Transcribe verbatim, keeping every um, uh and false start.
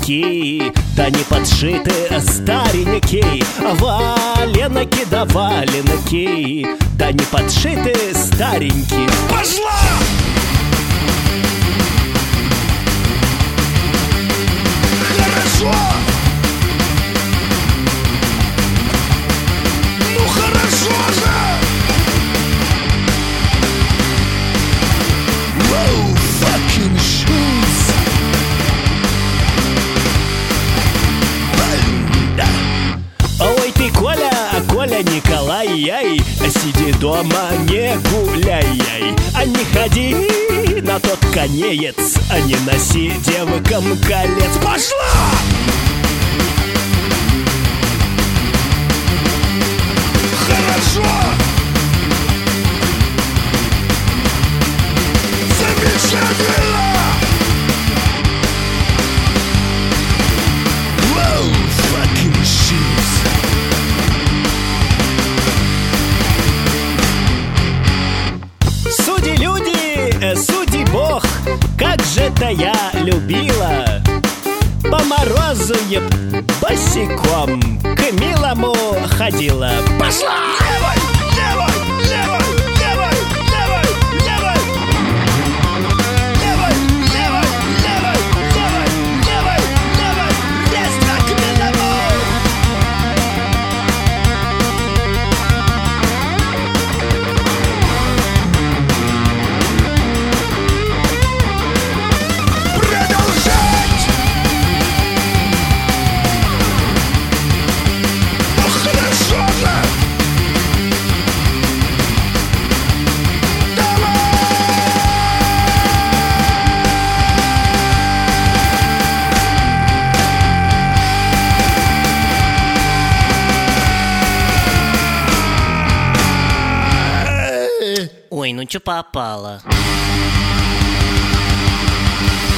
валенки, да не подшиты старенькие. Валенки да валенки, да не подшиты старенькие. Пошла! Хорошо! Ну хорошо же! Low fucking shoes. Ой ты, Коля, Коля Николай, яй, сиди дома, не гуляй, яй, а не ходи на тот конеец, а не носи девкам колец. Пошла! Хорошо! Замечательно! Low fucking shoes. Суди люди, суди Бог, как же-то я любила по морозу еб босиком к милому ходила. Пошла! Левой, левой, левой, левой, левой, левой. Левой, левой, левой, левой, левой, левой. Есть так милому. Продолжать! Ну хорошо же! Ой, ну чё попало?